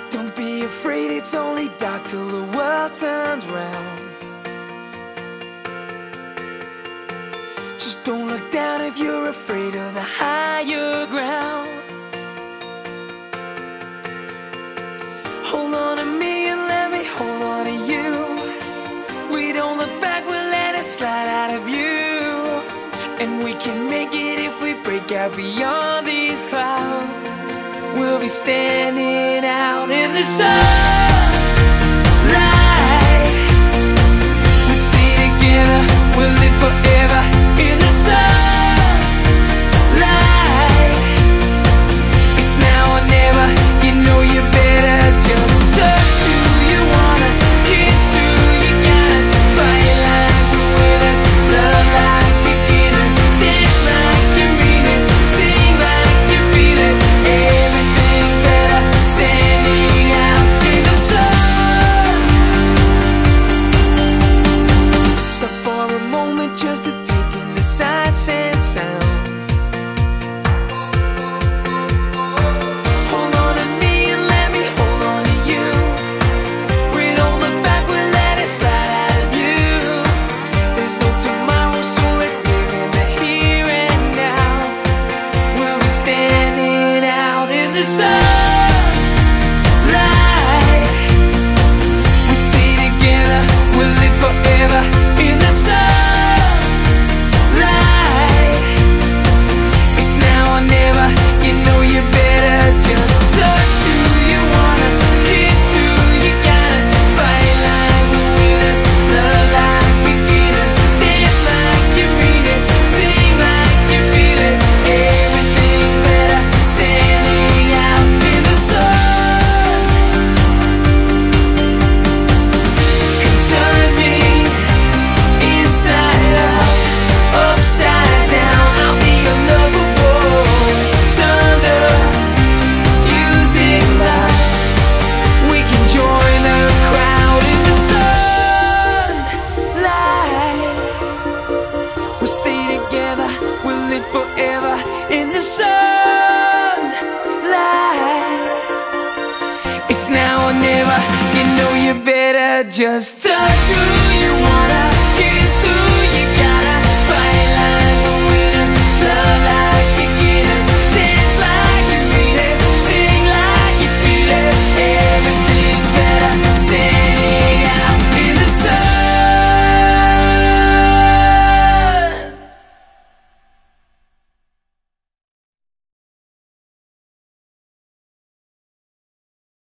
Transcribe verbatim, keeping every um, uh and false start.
Don't be afraid, it's only dark till the world turns round. Just don't look down if you're afraid of the higher ground. Hold on to me and let me hold on to you. We don't look back, we'll let it slide out of you. And we can make it if we break out beyond these clouds. We'll be standing out in the sunlight. We'll stay together, we'll live forever in the sunlight. It's now or never, you know you better just touch who you wanna, kiss who you gotta, fight like we're winners, love like beginners, dance like you mean it, sing like you feel it. Everything's better standing out in the sun. Stop for a moment just to take in the sights and sounds. Hold on to me and let me hold on to you. We don't look back, we'll let it slide out of you. There's no tomorrow, so let's live in the here and now. We'll be standing out in the sunlight. We'll stay together, we'll live forever in the sunlight. It's now or never, you know you better just touch who you wanna, kiss who you gotta, fight like we're winners, love like beginners, dance like you mean it, sing like you feel it. Everything's better standing out in the sun. Come turn me inside out, upside down. I'll be your lover boy. Turn the music loud. We can join the crowd in the sunlight. We'll stay together, we'll live forever in the sunlight. It's now or never, you know you better just touch who you wanna, kiss who